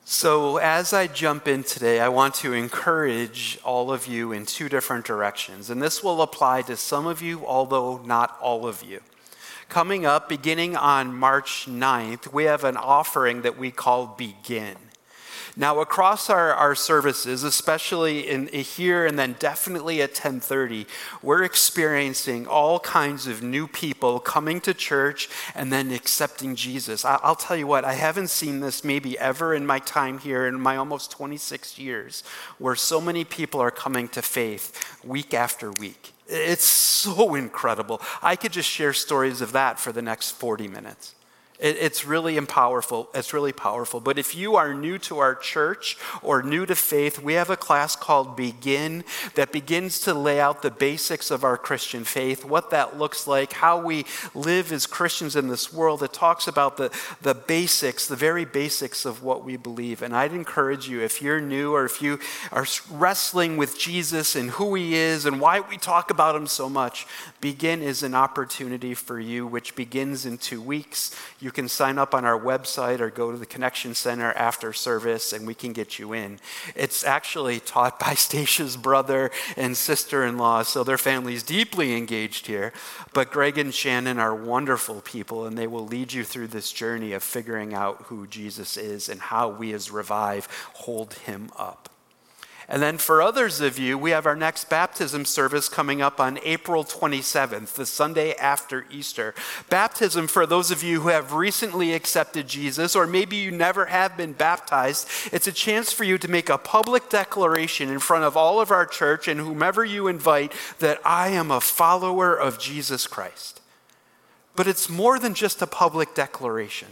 So as I jump in today, I want to encourage all of you in two different directions. And this will apply to some of you, although not all of you. Coming up, beginning on March 9th, we have an offering that we call Begin. Now, across our services, especially here and then definitely at 10:30, we're experiencing all kinds of new people coming to church and then accepting Jesus. I'll tell you what, I haven't seen this maybe ever in my time here in my almost 26 years, where so many people are coming to faith week after week. It's so incredible. I could just share stories of that for the next 40 minutes. It's really powerful. It's really powerful. But if you are new to our church or new to faith, we have a class called Begin that begins to lay out the basics of our Christian faith, what that looks like, how we live as Christians in this world. It talks about the basics, the very basics of what we believe. And I'd encourage you, if you're new or if you are wrestling with Jesus and who he is and why we talk about him so much, Begin is an opportunity for you, which begins in 2 weeks. You can sign up on our website or go to the Connection Center after service and we can get you in. It's actually taught by Stacia's brother and sister-in-law, so their family's deeply engaged here. But Greg and Shannon are wonderful people, and they will lead you through this journey of figuring out who Jesus is and how we as Revive hold him up. And then for others of you, we have our next baptism service coming up on April 27th, the Sunday after Easter. Baptism, for those of you who have recently accepted Jesus, or maybe you never have been baptized, it's a chance for you to make a public declaration in front of all of our church and whomever you invite that I am a follower of Jesus Christ. But it's more than just a public declaration.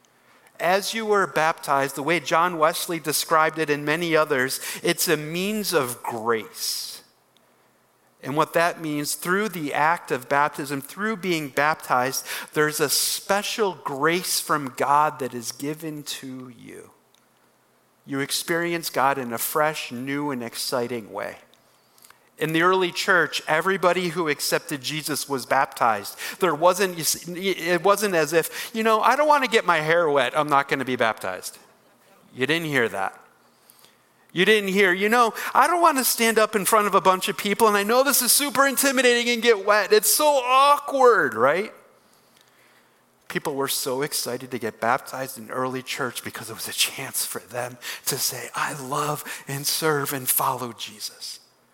As you were baptized, the way John Wesley described it and many others, it's a means of grace. And what that means, through the act of baptism, through being baptized, there's a special grace from God that is given to you. You experience God in a fresh, new, and exciting way. In the early church, everybody who accepted Jesus was baptized. It wasn't as if, I don't want to get my hair wet, I'm not going to be baptized. You didn't hear that. You didn't hear, I don't want to stand up in front of a bunch of people, and I know this is super intimidating and get wet. It's so awkward, right? People were so excited to get baptized in early church because it was a chance for them to say, I love and serve and follow Jesus.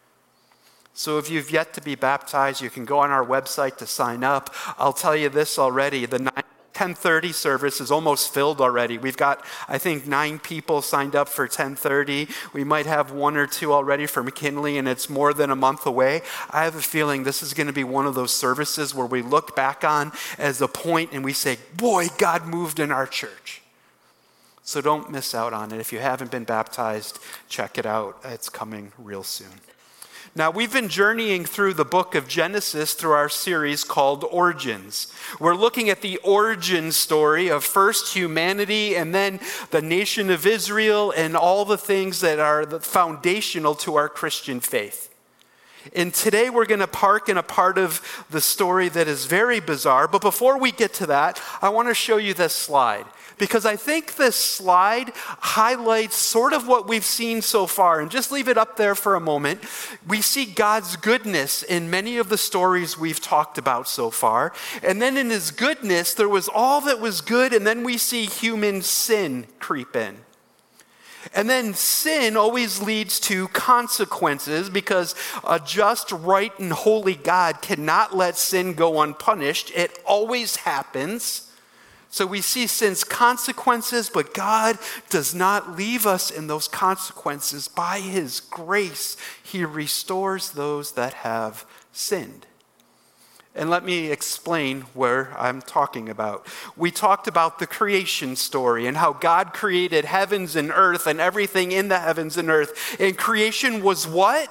So if you've yet to be baptized, you can go on our website to sign up. I'll tell you this already, the 10:30 service is almost filled already. We've got, I think, 9 people signed up for 10:30. We might have 1 or 2 already for McKinley, and it's more than a month away. I have a feeling this is going to be one of those services where we look back on as a point and we say, boy, God moved in our church. So don't miss out on it. If you haven't been baptized, check it out. It's coming real soon. Now, we've been journeying through the book of Genesis through our series called Origins. We're looking at the origin story of first humanity and then the nation of Israel and all the things that are foundational to our Christian faith. And today we're going to park in a part of the story that is very bizarre. But before we get to that, I want to show you this slide, because I think this slide highlights sort of what we've seen so far. And just leave it up there for a moment. We see God's goodness in many of the stories we've talked about so far. And then in his goodness, there was all that was good. And then we see human sin creep in. And then sin always leads to consequences, because a just, right, and holy God cannot let sin go unpunished. It always happens. So we see sin's consequences, but God does not leave us in those consequences. By his grace, he restores those that have sinned. And let me explain where I'm talking about. We talked about the creation story and how God created heavens and earth and everything in the heavens and earth. And creation was what?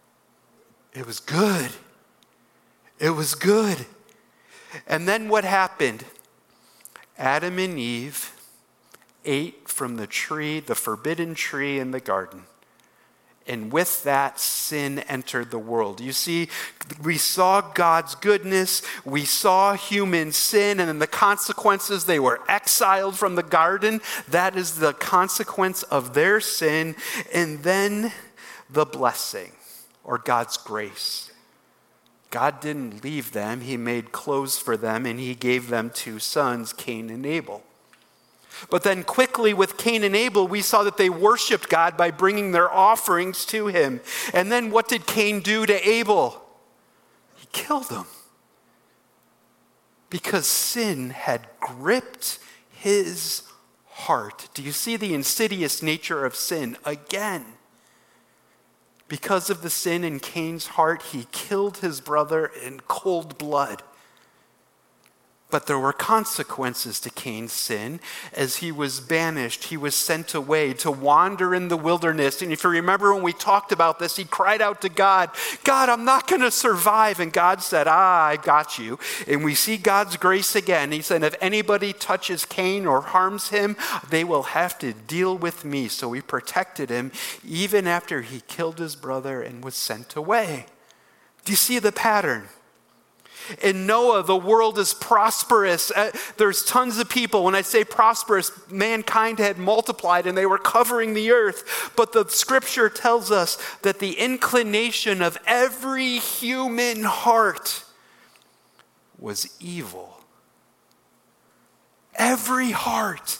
It was good. It was good. And then what happened? Adam and Eve ate from the tree, the forbidden tree in the garden. And with that, sin entered the world. You see, we saw God's goodness, we saw human sin, and then the consequences, they were exiled from the garden. That is the consequence of their sin. And then the blessing, or God's grace. God didn't leave them. He made clothes for them, and he gave them two sons, Cain and Abel. But then quickly with Cain and Abel, we saw that they worshiped God by bringing their offerings to him. And then what did Cain do to Abel? He killed him. Because sin had gripped his heart. Do you see the insidious nature of sin again? Because of the sin in Cain's heart, he killed his brother in cold blood. But there were consequences to Cain's sin. As he was banished, he was sent away to wander in the wilderness. And if you remember when we talked about this, he cried out to God, God, I'm not going to survive. And God said, I got you. And we see God's grace again. He said, if anybody touches Cain or harms him, they will have to deal with me. So he protected him even after he killed his brother and was sent away. Do you see the pattern? In Noah, the world is prosperous. There's tons of people. When I say prosperous, mankind had multiplied and they were covering the earth. But the scripture tells us that the inclination of every human heart was evil. Every heart.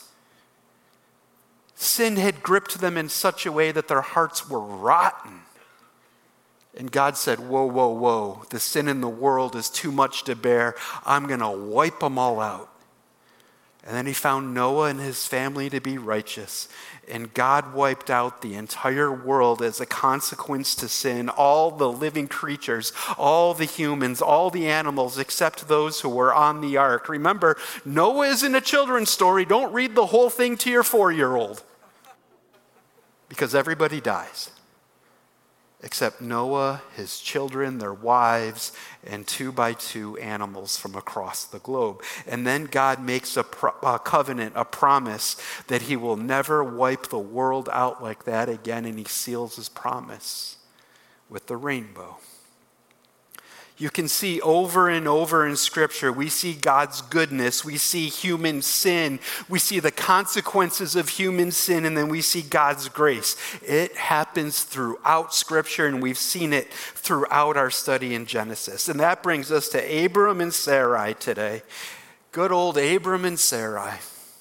Sin had gripped them in such a way that their hearts were rotten. And God said, whoa, whoa, whoa, the sin in the world is too much to bear. I'm going to wipe them all out. And then he found Noah and his family to be righteous. And God wiped out the entire world as a consequence to sin, all the living creatures, all the humans, all the animals, except those who were on the ark. Remember, Noah isn't a children's story. Don't read the whole thing to your 4-year-old. Because everybody dies. Except Noah, his children, their wives, and 2 by 2 animals from across the globe. And then God makes a covenant, a promise that he will never wipe the world out like that again, and he seals his promise with the rainbow. You can see over and over in Scripture, we see God's goodness, we see human sin, we see the consequences of human sin, and then we see God's grace. It happens throughout Scripture, and we've seen it throughout our study in Genesis. And that brings us to Abram and Sarai today. Good old Abram and Sarai.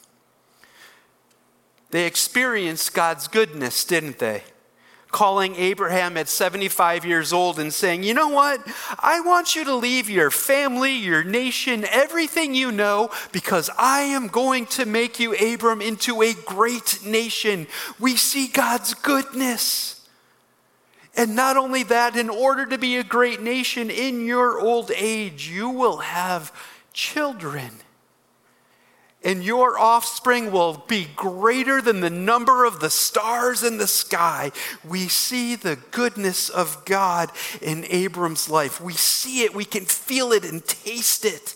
They experienced God's goodness, didn't they? Calling Abraham at 75 years old and saying, you know what? I want you to leave your family, your nation, everything you know, because I am going to make you, Abram, into a great nation. We see God's goodness. And not only that, in order to be a great nation in your old age, you will have children. And your offspring will be greater than the number of the stars in the sky. We see the goodness of God in Abram's life. We see it, we can feel it and taste it.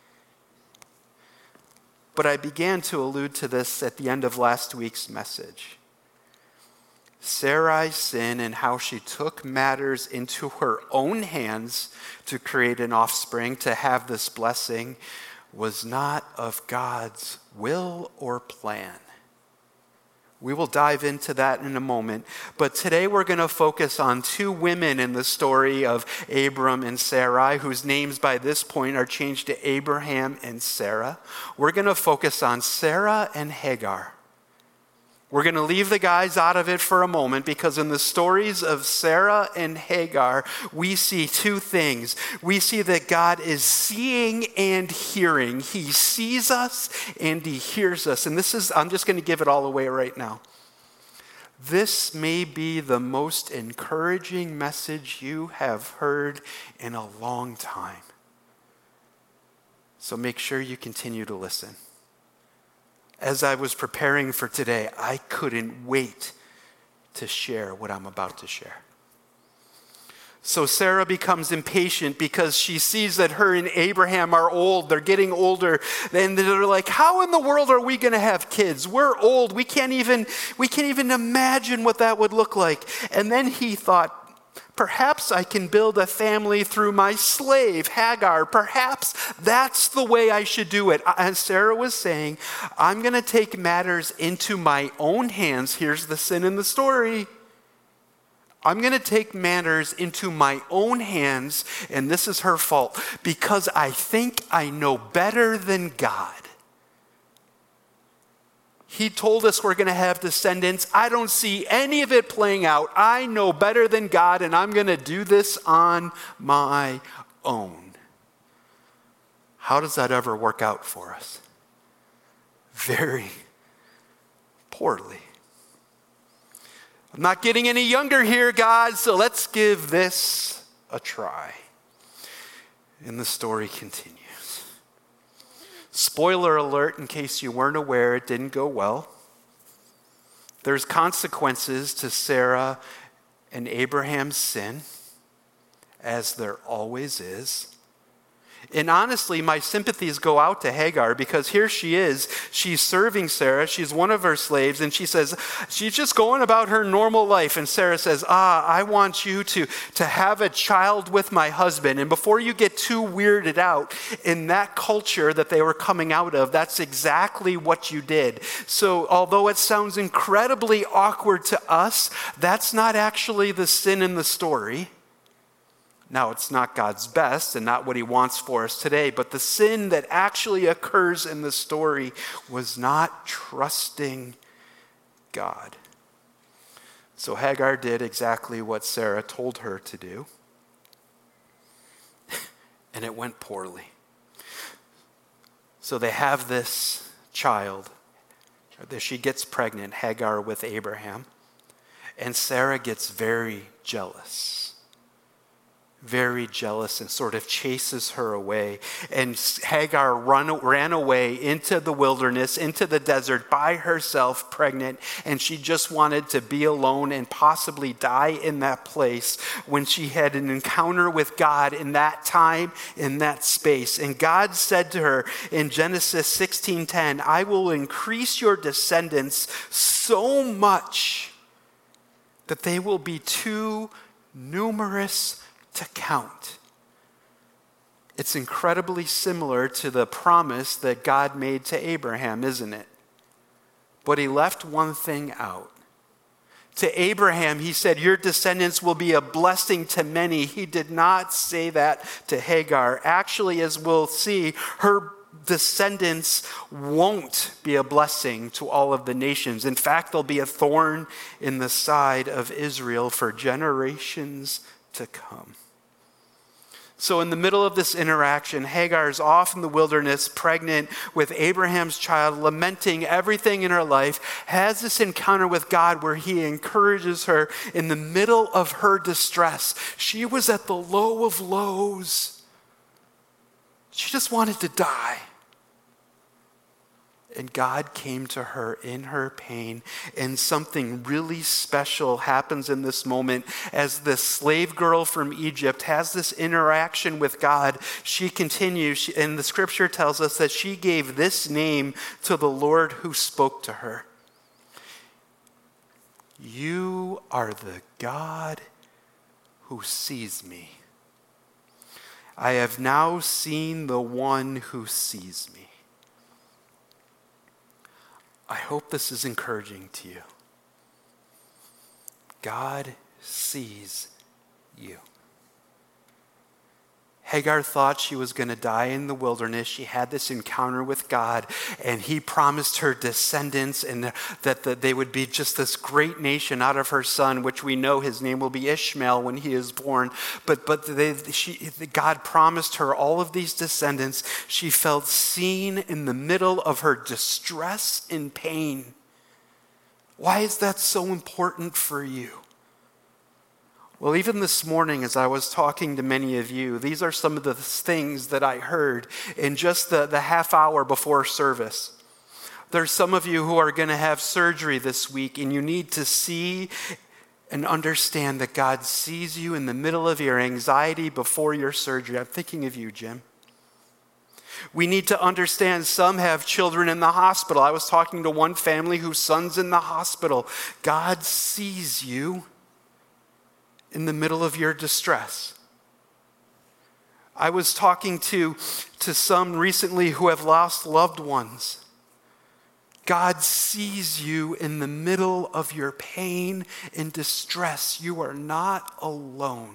But I began to allude to this at the end of last week's message. Sarai's sin and how she took matters into her own hands to create an offspring, to have this blessing, was not of God's will or plan. We will dive into that in a moment. But today we're going to focus on 2 women in the story of Abram and Sarai, whose names by this point are changed to Abraham and Sarah. We're going to focus on Sarah and Hagar. We're going to leave the guys out of it for a moment because in the stories of Sarah and Hagar, we see 2 things. We see that God is seeing and hearing. He sees us and he hears us. And I'm just going to give it all away right now. This may be the most encouraging message you have heard in a long time. So make sure you continue to listen. As I was preparing for today, I couldn't wait to share what I'm about to share. So Sarah becomes impatient because she sees that her and Abraham are old. They're getting older. And they're like, how in the world are we going to have kids? We're old. We can't even imagine what that would look like. And then he thought, perhaps I can build a family through my slave, Hagar. Perhaps that's the way I should do it. And Sarah was saying, I'm going to take matters into my own hands. Here's the sin in the story. I'm going to take matters into my own hands, and this is her fault, because I think I know better than God. He told us we're going to have descendants. I don't see any of it playing out. I know better than God, and I'm going to do this on my own. How does that ever work out for us? Very poorly. I'm not getting any younger here, God, so let's give this a try. And the story continues. Spoiler alert, in case you weren't aware, it didn't go well. There's consequences to Sarah and Abraham's sin, as there always is. And honestly, my sympathies go out to Hagar because here she is. She's serving Sarah. She's one of her slaves. And she says, she's just going about her normal life. And Sarah says, I want you to have a child with my husband. And before you get too weirded out, in that culture that they were coming out of, that's exactly what you did. So although it sounds incredibly awkward to us, that's not actually the sin in the story. Now, it's not God's best and not what he wants for us today, but the sin that actually occurs in the story was not trusting God. So Hagar did exactly what Sarah told her to do, and it went poorly. So they have this child. She gets pregnant, Hagar with Abraham, and Sarah gets very jealous and sort of chases her away. And Hagar ran away into the wilderness, into the desert by herself, pregnant, and she just wanted to be alone and possibly die in that place when she had an encounter with God in that time, in that space. And God said to her in Genesis 16:10, I will increase your descendants so much that they will be too numerous to count. It's incredibly similar to the promise that God made to Abraham, isn't it? But he left one thing out. To Abraham, he said, your descendants will be a blessing to many. He did not say that to Hagar. Actually, as we'll see, her descendants won't be a blessing to all of the nations. In fact, they'll be a thorn in the side of Israel for generations to come. So in the middle of this interaction, Hagar is off in the wilderness, pregnant with Abraham's child, lamenting everything in her life, has this encounter with God where he encourages her in the middle of her distress. She was at the low of lows. She just wanted to die. And God came to her in her pain, and something really special happens in this moment as the slave girl from Egypt has this interaction with God. She continues, and the scripture tells us that she gave this name to the Lord who spoke to her. You are the God who sees me. I have now seen the one who sees me. I hope this is encouraging to you. God sees you. Hagar thought she was going to die in the wilderness. She had this encounter with God, and he promised her descendants and that they would be just this great nation out of her son, which we know his name will be Ishmael when he is born. But God promised her all of these descendants. She felt seen in the middle of her distress and pain. Why is that so important for you? Well, even this morning as I was talking to many of you, these are some of the things that I heard in just the half hour before service. There's some of you who are going to have surgery this week, and you need to see and understand that God sees you in the middle of your anxiety before your surgery. I'm thinking of you, Jim. We need to understand some have children in the hospital. I was talking to one family whose son's in the hospital. God sees you in the middle of your distress. I was talking to some recently who have lost loved ones. God sees you in the middle of your pain and distress. You are not alone.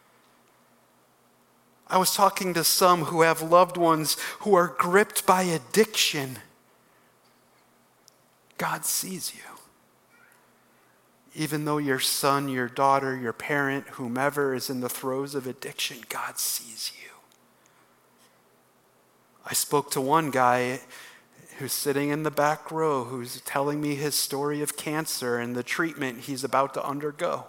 I was talking to some who have loved ones who are gripped by addiction. God sees you. Even though your son, your daughter, your parent, whomever is in the throes of addiction, God sees you. I spoke to one guy who's sitting in the back row who's telling me his story of cancer and the treatment he's about to undergo.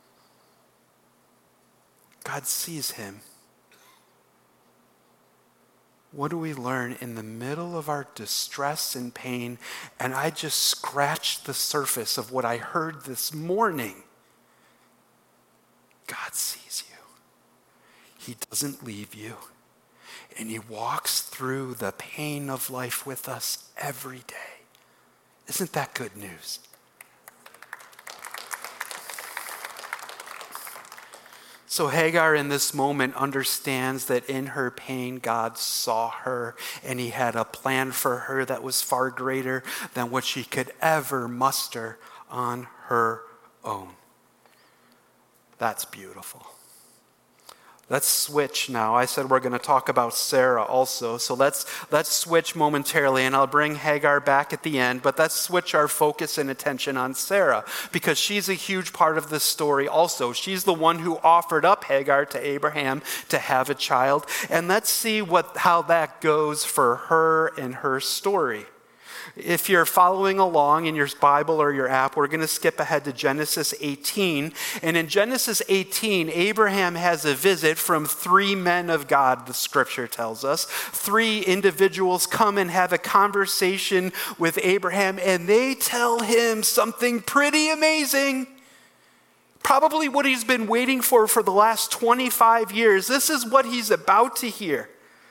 God sees him. What do we learn in the middle of our distress and pain? And I just scratched the surface of what I heard this morning. God sees you. He doesn't leave you. And he walks through the pain of life with us every day. Isn't that good news? So Hagar in this moment understands that in her pain, God saw her and he had a plan for her that was far greater than what she could ever muster on her own. That's beautiful. Let's switch now. I said we're going to talk about Sarah also. So let's switch momentarily, and I'll bring Hagar back at the end. But let's switch our focus and attention on Sarah, because she's a huge part of this story also. She's the one who offered up Hagar to Abraham to have a child. And let's see how that goes for her and her story. If you're following along in your Bible or your app, we're going to skip ahead to Genesis 18. And in Genesis 18, Abraham has a visit from 3 men of God, the scripture tells us. 3 individuals come and have a conversation with Abraham, and they tell him something pretty amazing. Probably what he's been waiting for the last 25 years. This is what he's about to hear.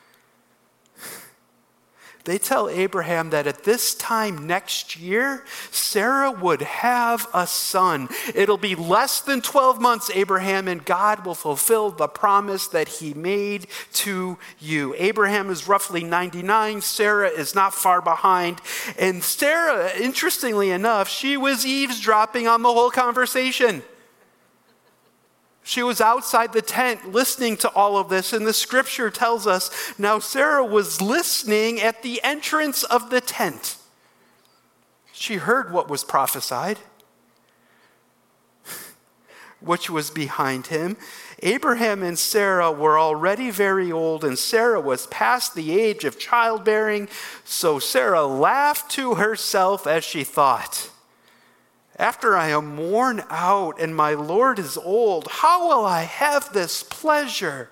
They tell Abraham that at this time next year, Sarah would have a son. It'll be less than 12 months, Abraham, and God will fulfill the promise that he made to you. Abraham is roughly 99. Sarah is not far behind. And Sarah, interestingly enough, she was eavesdropping on the whole conversation. She was outside the tent listening to all of this, and the scripture tells us, now Sarah was listening at the entrance of the tent. She heard what was prophesied, which was behind him. Abraham and Sarah were already very old, and Sarah was past the age of childbearing, so Sarah laughed to herself as she thought, after I am worn out and my Lord is old, how will I have this pleasure?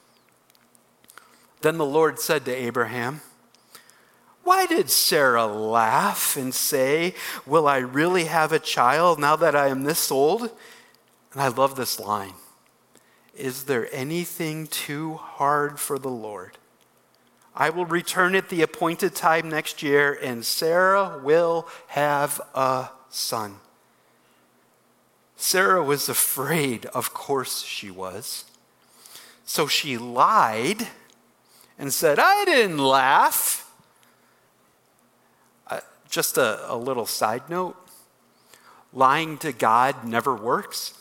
Then the Lord said to Abraham, why did Sarah laugh and say, will I really have a child now that I am this old? And I love this line. Is there anything too hard for the Lord? I will return at the appointed time next year, and Sarah will have a son. Sarah was afraid, of course she was. So she lied and said, I didn't laugh. Just a little side note, lying to God never works.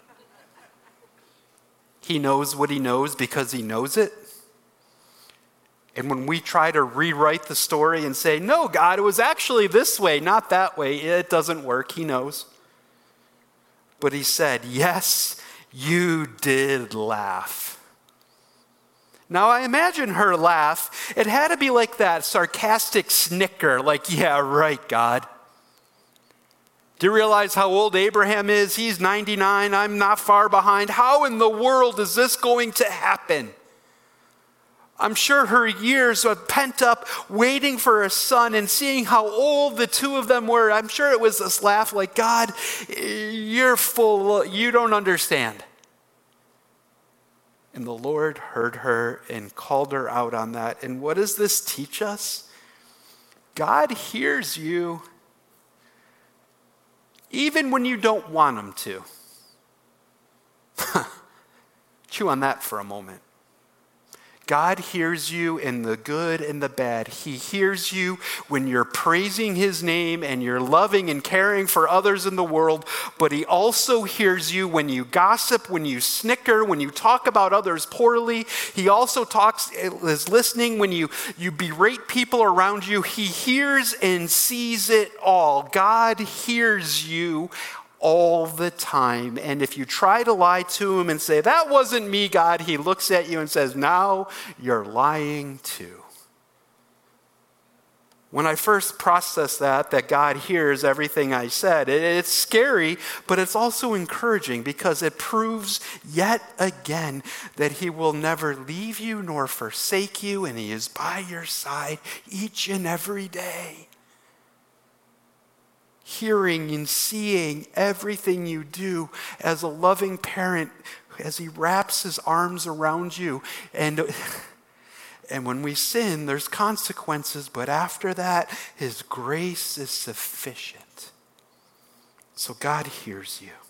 He knows what he knows because he knows it. And when we try to rewrite the story and say, no, God, it was actually this way, not that way, it doesn't work. He knows. But he said, yes, you did laugh. Now I imagine her laugh. It had to be like that sarcastic snicker, like, yeah, right, God. Do you realize how old Abraham is? He's 99. I'm not far behind. How in the world is this going to happen? I'm sure her years of pent up waiting for a son and seeing how old the two of them were. I'm sure it was this laugh like, God, you're full, you don't understand. And the Lord heard her and called her out on that. And what does this teach us? God hears you even when you don't want him to. Chew on that for a moment. God hears you in the good and the bad. He hears you when you're praising his name and you're loving and caring for others in the world, but he also hears you when you gossip, when you snicker, when you talk about others poorly. He also is listening when you berate people around you. He hears and sees it all. God hears you all the time. And if you try to lie to him and say, that wasn't me, God, he looks at you and says, now you're lying too. When I first processed that God hears everything I said, it's scary, but it's also encouraging because it proves yet again that he will never leave you nor forsake you, and he is by your side each and every day, hearing and seeing everything you do as a loving parent as he wraps his arms around you. And when we sin, there's consequences, but after that, his grace is sufficient. So God hears you.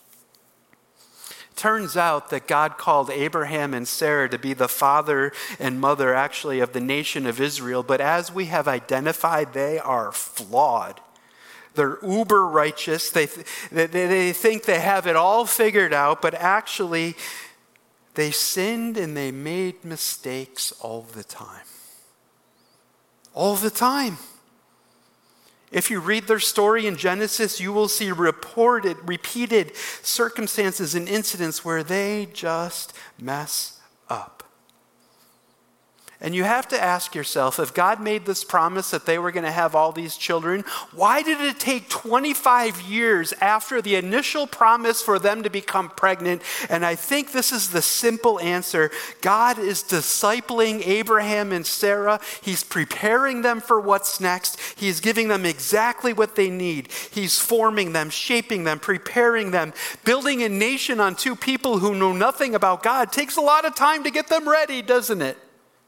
Turns out that God called Abraham and Sarah to be the father and mother, actually, of the nation of Israel, but as we have identified, they are flawed. They're uber righteous. They think they have it all figured out, but actually they sinned and they made mistakes all the time. All the time. If you read their story in Genesis, you will see repeated circumstances and incidents where they just mess up. And you have to ask yourself, if God made this promise that they were going to have all these children, why did it take 25 years after the initial promise for them to become pregnant? And I think this is the simple answer. God is discipling Abraham and Sarah. He's preparing them for what's next. He's giving them exactly what they need. He's forming them, shaping them, preparing them. Building a nation on two people who know nothing about God takes a lot of time to get them ready, doesn't it?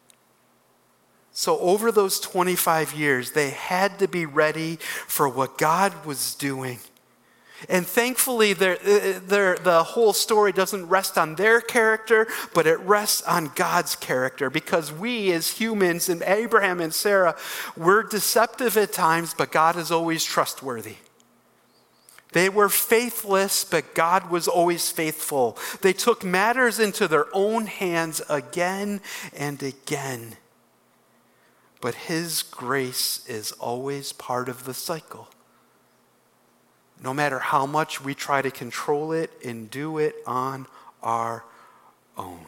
So over those 25 years, they had to be ready for what God was doing. And thankfully, the whole story doesn't rest on their character, but it rests on God's character. Because we as humans, and Abraham and Sarah, we're deceptive at times, but God is always trustworthy. They were faithless, but God was always faithful. They took matters into their own hands again and again. But his grace is always part of the cycle. No matter how much we try to control it and do it on our own.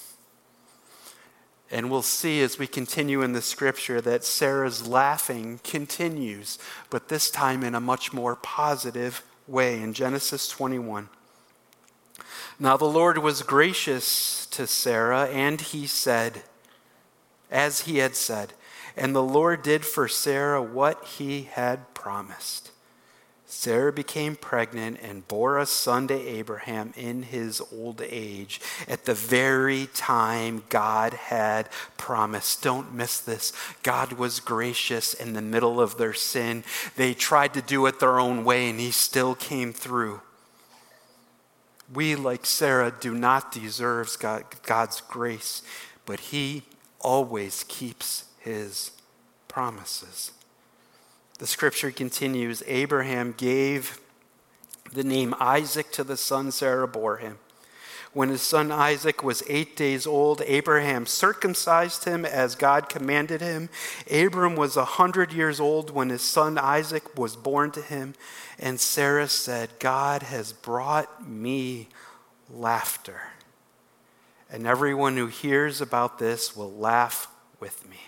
And we'll see as we continue in the scripture that Sarah's laughing continues, but this time in a much more positive way. In Genesis 21. Now the Lord was gracious to Sarah, and he said, as he had said, and the Lord did for Sarah what he had promised. Sarah became pregnant and bore a son to Abraham in his old age, at the very time God had promised. Don't miss this. God was gracious in the middle of their sin. They tried to do it their own way, and he still came through. We, like Sarah, do not deserve God's grace, but he always keeps his promises. The scripture continues, Abraham gave the name Isaac to the son Sarah bore him. When his son Isaac was 8 days old, Abraham circumcised him as God commanded him. Abram was 100 years old when his son Isaac was born to him. And Sarah said, God has brought me laughter. And everyone who hears about this will laugh with me.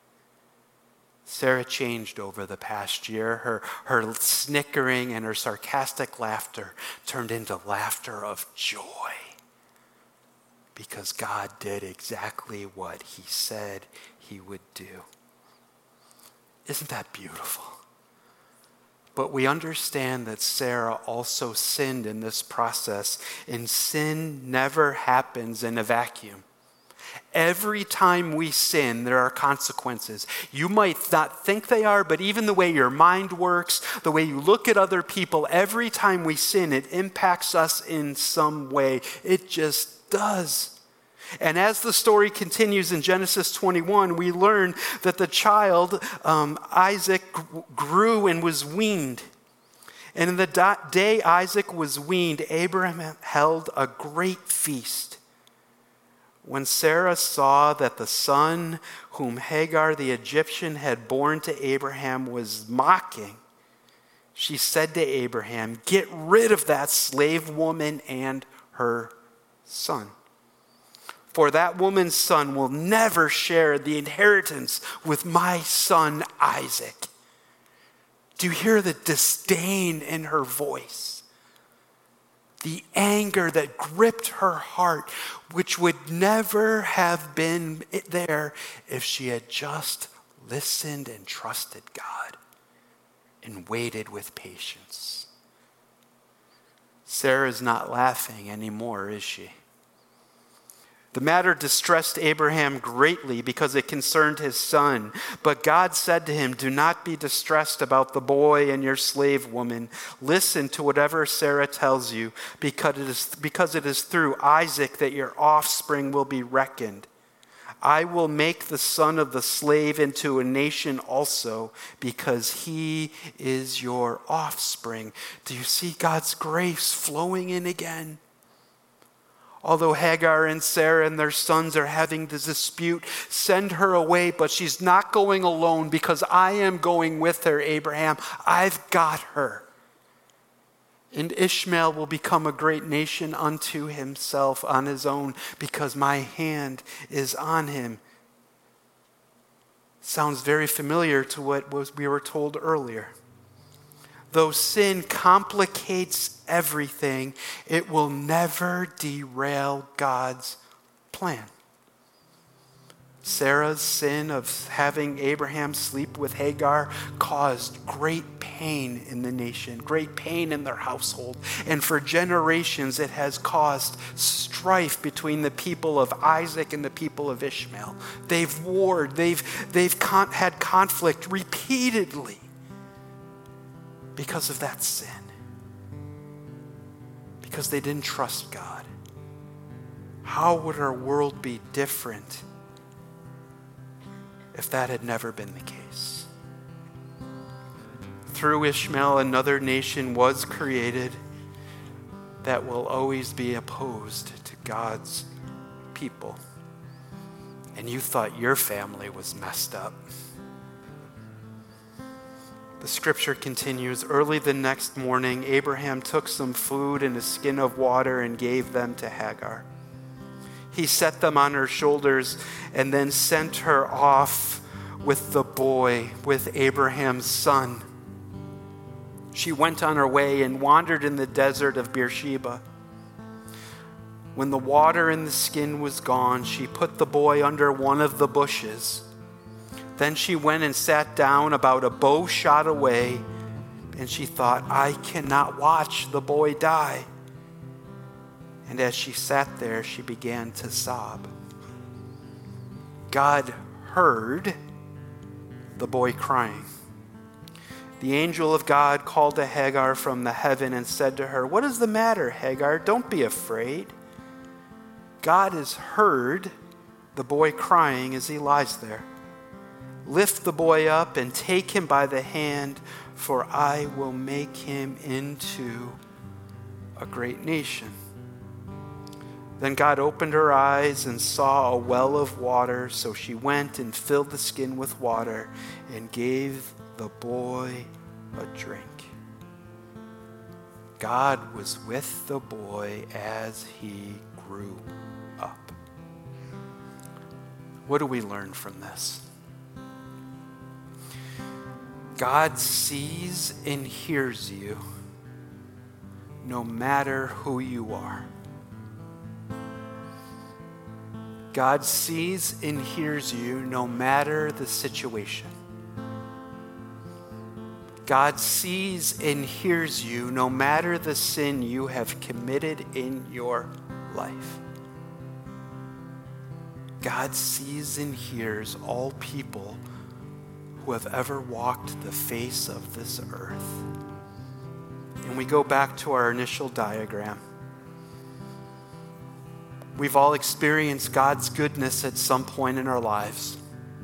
Sarah changed over the past year. Her snickering and her sarcastic laughter turned into laughter of joy. because God did exactly what he said he would do. Isn't that beautiful? But we understand that Sarah also sinned in this process, and sin never happens in a vacuum. Every time we sin, there are consequences. You might not think they are, but even the way your mind works, the way you look at other people, every time we sin, it impacts us in some way. It just does. And as the story continues in Genesis 21, we learn that the child, Isaac, grew and was weaned. And in the day Isaac was weaned, Abraham held a great feast. When Sarah saw that the son whom Hagar the Egyptian had borne to Abraham was mocking, she said to Abraham, "Get rid of that slave woman and her son. For that woman's son will never share the inheritance with my son Isaac." Do you hear the disdain in her voice? The anger that gripped her heart, which would never have been there if she had just listened and trusted God and waited with patience. Sarah's not laughing anymore, is she? The matter distressed Abraham greatly because it concerned his son. But God said to him, "Do not be distressed about the boy and your slave woman. Listen to whatever Sarah tells you, because it is through Isaac that your offspring will be reckoned. I will make the son of the slave into a nation also, because he is your offspring." Do you see God's grace flowing in again? Although Hagar and Sarah and their sons are having this dispute, send her away, but she's not going alone, because I am going with her, Abraham. I've got her. And Ishmael will become a great nation unto himself on his own, because my hand is on him. Sounds very familiar to what we were told earlier. Though sin complicates everything, it will never derail God's plan. Sarah's sin of having Abraham sleep with Hagar caused great pain in the nation, great pain in their household. And for generations, it has caused strife between the people of Isaac and the people of Ishmael. They've warred, they've had conflict repeatedly because of that sin. Because they didn't trust God. How would our world be different if that had never been the case? Through Ishmael, another nation was created that will always be opposed to God's people. And you thought your family was messed up. The scripture continues, "Early the next morning, Abraham took some food and a skin of water and gave them to Hagar. He set them on her shoulders and then sent her off with the boy, with Abraham's son. She went on her way and wandered in the desert of Beersheba. When the water in the skin was gone, she put the boy under one of the bushes. Then she went and sat down about a bow shot away, and she thought, I cannot watch the boy die. And as she sat there, she began to sob. God heard the boy crying. The angel of God called to Hagar from the heaven and said to her, What is the matter, Hagar? Don't be afraid. God has heard the boy crying as he lies there. Lift the boy up and take him by the hand, for I will make him into a great nation. Then God opened her eyes and saw a well of water, so she went and filled the skin with water and gave the boy a drink. God was with the boy as he grew up. What do we learn from this? God sees and hears you no matter who you are. God sees and hears you no matter the situation. God sees and hears you no matter the sin you have committed in your life. God sees and hears all people who have ever walked the face of this earth. And we go back to our initial diagram. We've all experienced God's goodness at some point in our lives.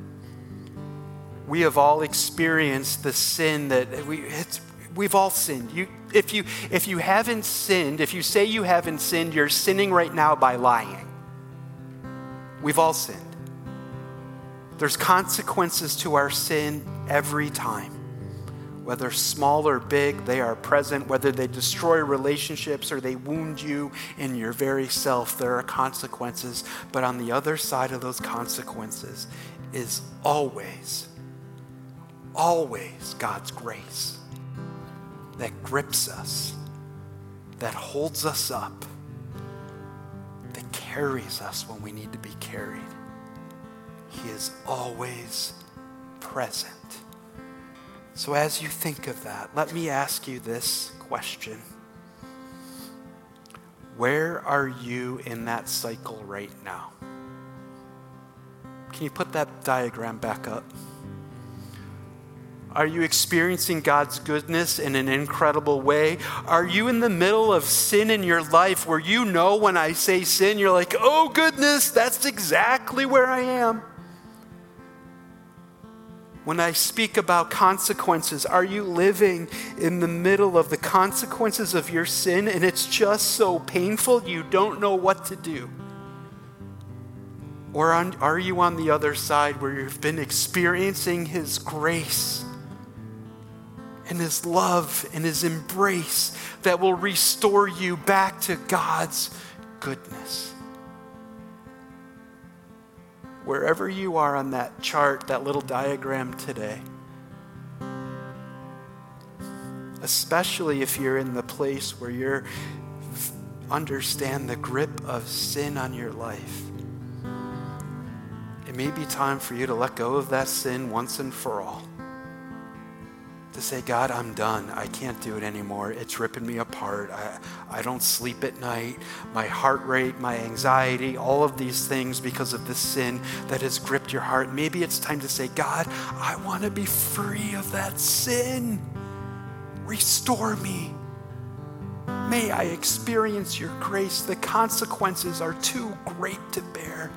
We have all experienced the sin that we've all sinned. If you haven't sinned, if you say you haven't sinned, you're sinning right now by lying. We've all sinned. There's consequences to our sin every time. Whether small or big, they are present. Whether they destroy relationships or they wound you in your very self, there are consequences. But on the other side of those consequences is always God's grace that grips us, that holds us up, that carries us when we need to be carried. He is always present. So as you think of that, let me ask you this question. Where are you in that cycle right now? Can you put that diagram back up? Are you experiencing God's goodness in an incredible way? Are you in the middle of sin in your life where you know when I say sin, you're like, oh goodness, that's exactly where I am? When I speak about consequences, are you living in the middle of the consequences of your sin and it's just so painful you don't know what to do? Or are you on the other side where you've been experiencing His grace and His love and His embrace that will restore you back to God's goodness? Wherever you are on that chart, that little diagram today, especially if you're in the place where you understand the grip of sin on your life, it may be time for you to let go of that sin once and for all. To say, God, I'm done. I can't do it anymore. It's ripping me apart. I don't sleep at night. My heart rate, my anxiety, all of these things because of the sin that has gripped your heart. Maybe it's time to say, God, I want to be free of that sin. Restore me. May I experience your grace. The consequences are too great to bear.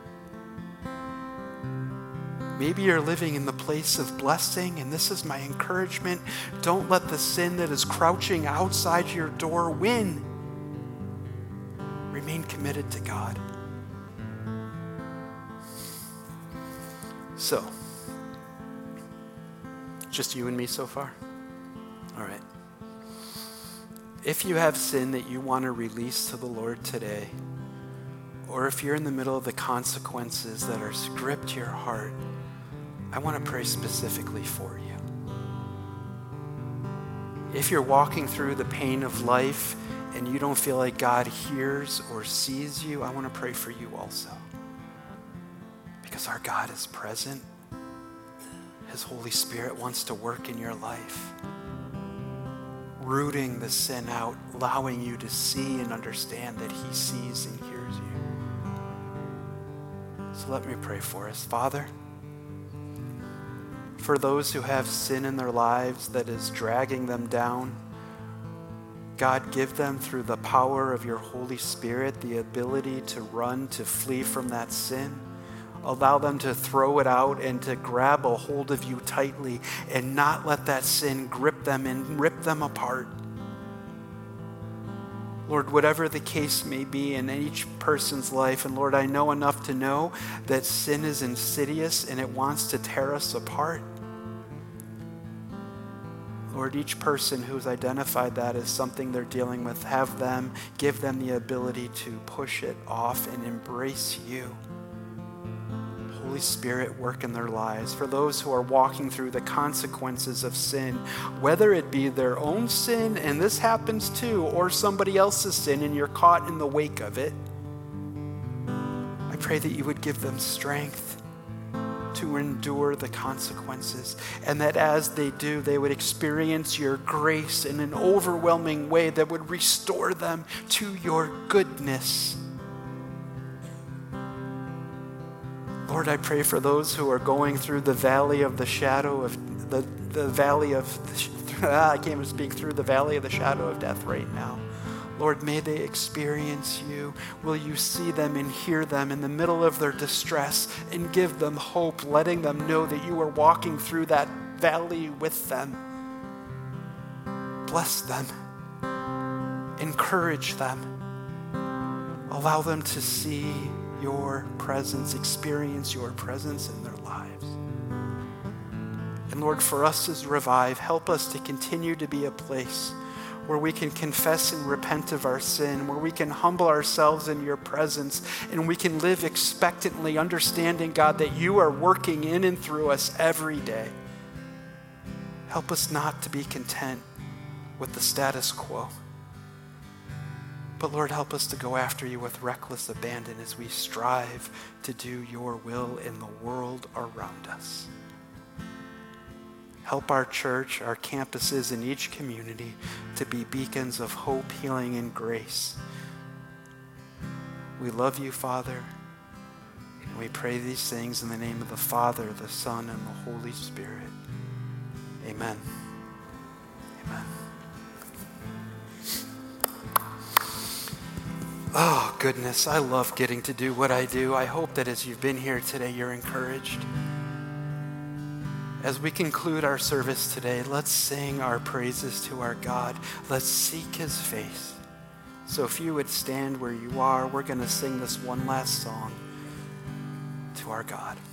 Maybe you're living in the place of blessing, and this is my encouragement. Don't let the sin that is crouching outside your door win. Remain committed to God. So, just you and me so far? All right. If you have sin that you want to release to the Lord today, or if you're in the middle of the consequences that are gripped your heart, I want to pray specifically for you. If you're walking through the pain of life and you don't feel like God hears or sees you, I want to pray for you also. Because our God is present. His Holy Spirit wants to work in your life, rooting the sin out, allowing you to see and understand that He sees and hears you. So let me pray for us. Father, for those who have sin in their lives that is dragging them down, God, give them through the power of your Holy Spirit the ability to run, to flee from that sin. Allow them to throw it out and to grab a hold of you tightly and not let that sin grip them and rip them apart. Lord, whatever the case may be in each person's life, and Lord, I know enough to know that sin is insidious and it wants to tear us apart. Lord, each person who's identified that as something they're dealing with, give them the ability to push it off and embrace you. Holy Spirit, work in their lives. For those who are walking through the consequences of sin, whether it be their own sin, and this happens too, or somebody else's sin and you're caught in the wake of it, I pray that you would give them strength to endure the consequences, and that as they do, they would experience your grace in an overwhelming way that would restore them to your goodness. Lord, I pray for those who are going through the valley of the shadow of the valley of I can't even speak, through the valley of the shadow of death right now. Lord, may they experience you. Will you see them and hear them in the middle of their distress and give them hope, letting them know that you are walking through that valley with them. Bless them. Encourage them. Allow them to see your presence, experience your presence in their lives. And Lord, for us as Revive, help us to continue to be a place where we can confess and repent of our sin, where we can humble ourselves in your presence, and we can live expectantly, understanding, God, that you are working in and through us every day. Help us not to be content with the status quo. But Lord, help us to go after you with reckless abandon as we strive to do your will in the world around us. Help our church, our campuses, and each community to be beacons of hope, healing, and grace. We love you, Father, and we pray these things in the name of the Father, the Son, and the Holy Spirit. Amen. Amen. Oh, goodness, I love getting to do what I do. I hope that as you've been here today, you're encouraged. As we conclude our service today, let's sing our praises to our God. Let's seek his face. So if you would stand where you are, we're going to sing this one last song to our God.